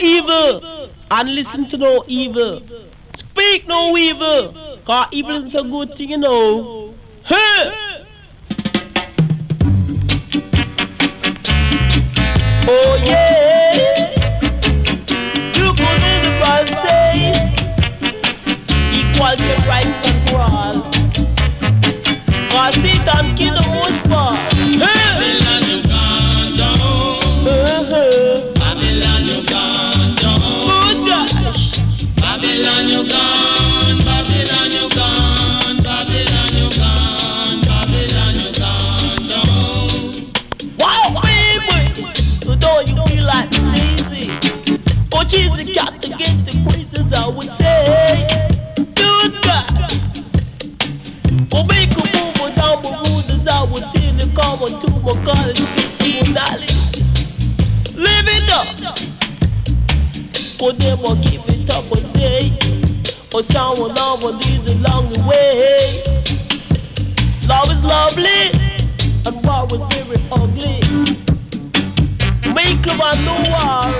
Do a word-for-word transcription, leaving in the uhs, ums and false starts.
evil and listen to no evil. Speak no evil, cause evil isn't a good thing, you know. Hey! Oh yeah! You could in the Bible say equality and rights and for all. Cause Satan kill the most part. Hey! Babylon, you gone down. Uh-huh. Babylon, you gone down. Good gosh! Babylon, you gone. Babylon, you gone. Babylon, you gone. Babylon, you gone down. Wow, baby! So don't you feel like Daisy? Oh, Jesus got to get the praises, I would say. Good God! Oh, make a move down my road as I would tell you, come on to my college, get some knowledge. Live it up! Oh, never give it up, I say. Or someone love will lead along the way. Love is lovely, and war is very ugly. Make love and no war,